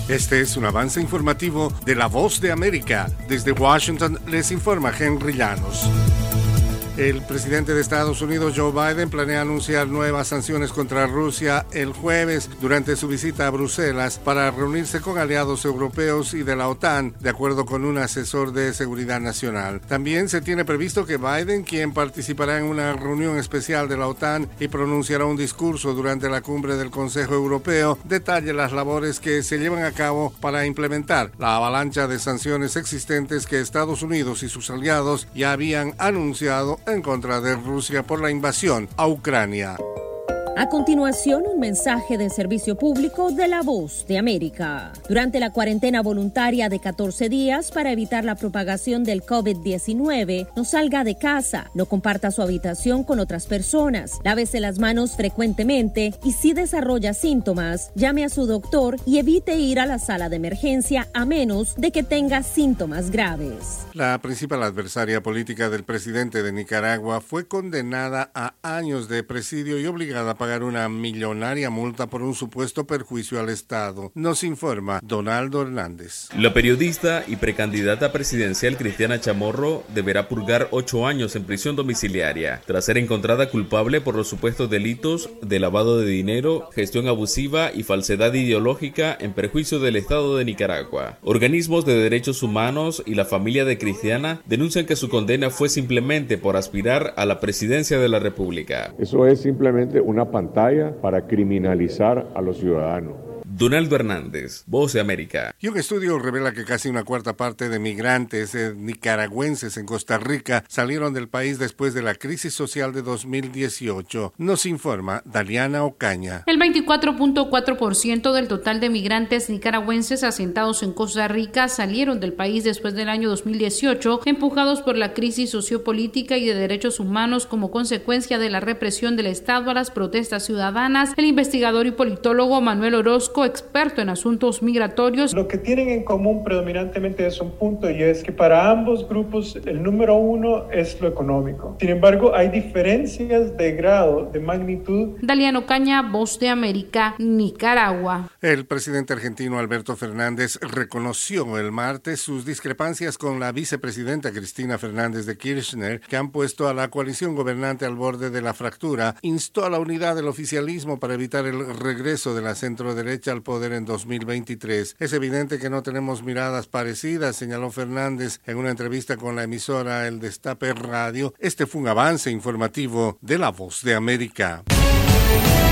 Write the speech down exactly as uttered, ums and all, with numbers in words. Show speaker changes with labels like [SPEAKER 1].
[SPEAKER 1] Este es un avance informativo de La Voz de América. Desde Washington les informa Henry Llanos. El presidente de Estados Unidos, Joe Biden, planea anunciar nuevas sanciones contra Rusia el jueves durante su visita a Bruselas para reunirse con aliados europeos y de la OTAN, de acuerdo con un asesor de seguridad nacional. También se tiene previsto que Biden, quien participará en una reunión especial de la OTAN y pronunciará un discurso durante la cumbre del Consejo Europeo, detalle las labores que se llevan a cabo para implementar la avalancha de sanciones existentes que Estados Unidos y sus aliados ya habían anunciado en contra de Rusia por la invasión a Ucrania.
[SPEAKER 2] A continuación, un mensaje de servicio público de La Voz de América. Durante la cuarentena voluntaria de catorce días para evitar la propagación del COVID diecinueve, no salga de casa, no comparta su habitación con otras personas, lávese las manos frecuentemente y si desarrolla síntomas, llame a su doctor y evite ir a la sala de emergencia a menos de que tenga síntomas graves.
[SPEAKER 1] La principal adversaria política del presidente de Nicaragua fue condenada a años de presidio y obligada a pagar una millonaria multa por un supuesto perjuicio al Estado. Nos informa Donaldo Hernández.
[SPEAKER 3] La periodista y precandidata presidencial Cristiana Chamorro deberá purgar ocho años en prisión domiciliaria tras ser encontrada culpable por los supuestos delitos de lavado de dinero, gestión abusiva y falsedad ideológica en perjuicio del Estado de Nicaragua. Organismos de derechos humanos y la familia de Cristiana denuncian que su condena fue simplemente por aspirar a la presidencia de la República.
[SPEAKER 4] Eso es simplemente una pantalla para criminalizar a los ciudadanos.
[SPEAKER 3] Donaldo Hernández, Voz de América.
[SPEAKER 1] Y un estudio revela que casi una cuarta parte de migrantes eh, nicaragüenses en Costa Rica salieron del país después de la crisis social de dos mil dieciocho. Nos informa Daliana Ocaña.
[SPEAKER 5] El veinticuatro punto cuatro por ciento del total de migrantes nicaragüenses asentados en Costa Rica salieron del país después del año dos mil dieciocho, empujados por la crisis sociopolítica y de derechos humanos como consecuencia de la represión del Estado a las protestas ciudadanas. El investigador y politólogo Manuel Orozco, experto en asuntos migratorios.
[SPEAKER 6] Lo que tienen en común predominantemente es un punto, y es que para ambos grupos el número uno es lo económico. Sin embargo, hay diferencias de grado, de magnitud.
[SPEAKER 5] Daliana Ocaña, Voz de América, Nicaragua.
[SPEAKER 1] El presidente argentino Alberto Fernández reconoció el martes sus discrepancias con la vicepresidenta Cristina Fernández de Kirchner, que han puesto a la coalición gobernante al borde de la fractura. Instó a la unidad del oficialismo para evitar el regreso de la centroderecha al poder en dos mil veintitrés. Es evidente que no tenemos miradas parecidas, señaló Fernández en una entrevista con la emisora El Destape Radio. Este fue un avance informativo de La Voz de América.